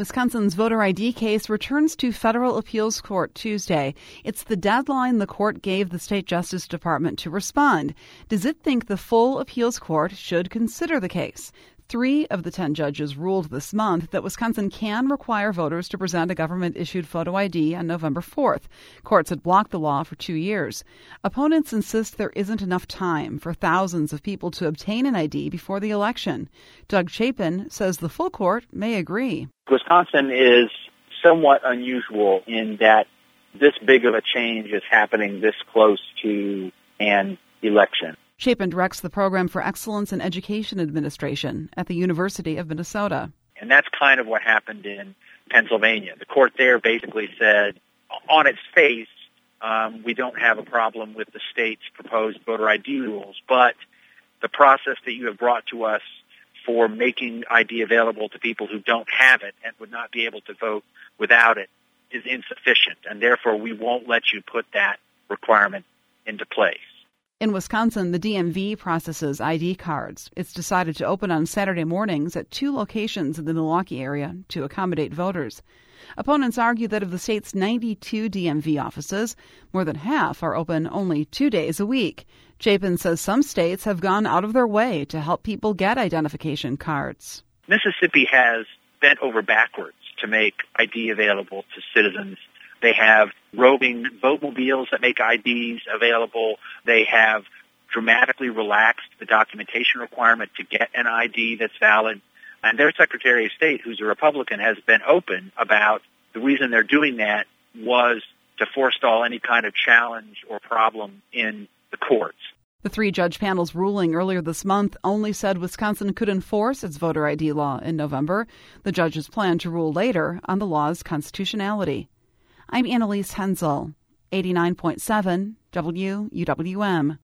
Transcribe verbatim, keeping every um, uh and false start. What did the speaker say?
Wisconsin's voter I D case returns to federal appeals court Tuesday. It's the deadline the court gave the state Justice Department to respond. Does it think the full appeals court should consider the case? Three of the ten judges ruled this month that Wisconsin can require voters to present a government-issued photo I D on November fourth. Courts had blocked the law for two years. Opponents insist there isn't enough time for thousands of people to obtain an I D before the election. Doug Chapin says the full court may agree. Wisconsin is somewhat unusual in that this big of a change is happening this close to an election. Chapin directs the Program for Excellence in Education Administration at the University of Minnesota. And that's kind of what happened in Pennsylvania. The court there basically said, on its face, um, we don't have a problem with the state's proposed voter I D rules, but the process that you have brought to us for making I D available to people who don't have it and would not be able to vote without it is insufficient, and therefore we won't let you put that requirement into place. In Wisconsin, the D M V processes I D cards. It's decided to open on Saturday mornings at two locations in the Milwaukee area to accommodate voters. Opponents argue that of the state's ninety-two D M V offices, more than half are open only two days a week. Chapin says some states have gone out of their way to help people get identification cards. Mississippi has bent over backwards to make I D available to citizens. They have roving votemobiles that make I Ds available. They have dramatically relaxed the documentation requirement to get an I D that's valid. And their Secretary of State, who's a Republican, has been open about the reason they're doing that was to forestall any kind of challenge or problem in the courts. The three-judge panel's ruling earlier this month only said Wisconsin could enforce its voter I D law in November. The judges plan to rule later on the law's constitutionality. I'm Annalise Hensel, eighty-nine point seven W U W M.